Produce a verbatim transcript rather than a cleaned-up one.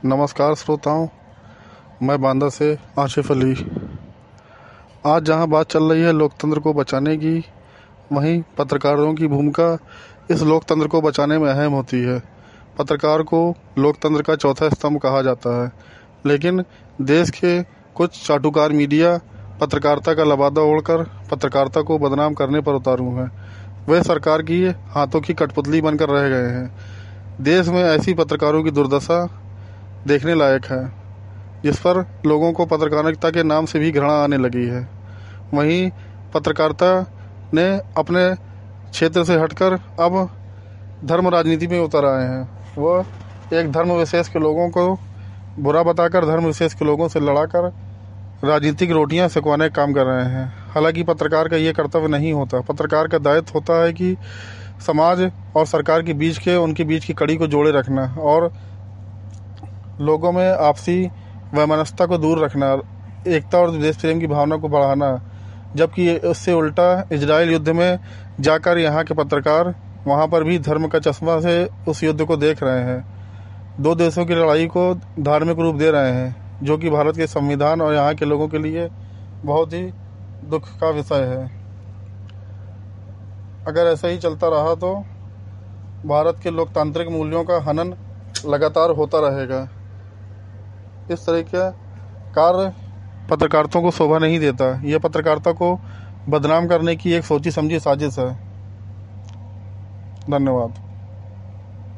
नमस्कार श्रोताओं, मैं बांदा से आसिफ अली। आज जहां बात चल रही है लोकतंत्र को बचाने की, वहीं पत्रकारों की भूमिका इस लोकतंत्र को बचाने में अहम होती है। पत्रकार को लोकतंत्र का चौथा स्तंभ कहा जाता है, लेकिन देश के कुछ चाटुकार मीडिया पत्रकारिता का लबादा ओढ़कर पत्रकारिता को बदनाम करने पर उतारू हैं। वे सरकार की हाथों की कठपुतली बनकर रह गए हैं। देश में ऐसी पत्रकारों की दुर्दशा देखने लायक है, जिस पर लोगों को पत्रकारिता के नाम से भी घृणा आने लगी है। वहीं पत्रकारिता ने अपने क्षेत्र से हटकर अब धर्म राजनीति में उतर आए हैं। वह एक धर्म विशेष के लोगों को बुरा बताकर, धर्म विशेष के लोगों से लड़ाकर राजनीतिक रोटियां सेकवाने का काम कर रहे हैं। हालांकि पत्रकार का ये कर्तव्य नहीं होता। पत्रकार का दायित्व होता है कि समाज और सरकार के बीच के उनके बीच की कड़ी को जोड़े रखना और लोगों में आपसी वैमनस्यता को दूर रखना, एकता और देश प्रेम की भावना को बढ़ाना। जबकि उससे उल्टा इजराइल युद्ध में जाकर यहाँ के पत्रकार वहाँ पर भी धर्म का चश्मा से उस युद्ध को देख रहे हैं। दो देशों की लड़ाई को धार्मिक रूप दे रहे हैं, जो कि भारत के संविधान और यहाँ के लोगों के लिए बहुत ही दुख का विषय है। अगर ऐसा ही चलता रहा तो भारत के लोकतांत्रिक मूल्यों का हनन लगातार होता रहेगा। इस तरह का कार्य पत्रकारिता को शोभा नहीं देता। यह पत्रकारिता को बदनाम करने की एक सोची समझी साजिश है। धन्यवाद।